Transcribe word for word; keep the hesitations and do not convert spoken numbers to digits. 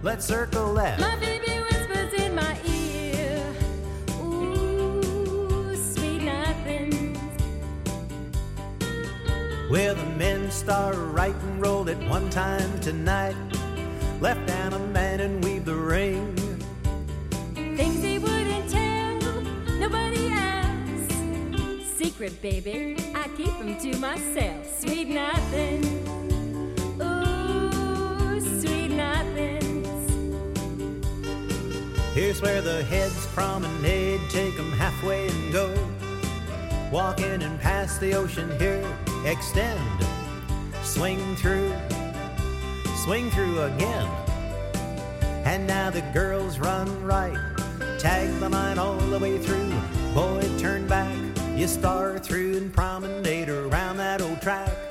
let's circle left. My baby whispers in my ear, ooh, sweet nothings. Well, the men start right and rolled at one time tonight. Left down a man and weave the ring. Things he wouldn't tell nobody else. Secret, baby, I keep them to myself. Sweet nothing, ooh, sweet nothings. Here's where the heads promenade, take 'em halfway and go. Walking and past the ocean here, extend. Swing through, swing through again. And now the girls run right, tag the line all the way through. Boy, turn back, you star through and promenade around that old track.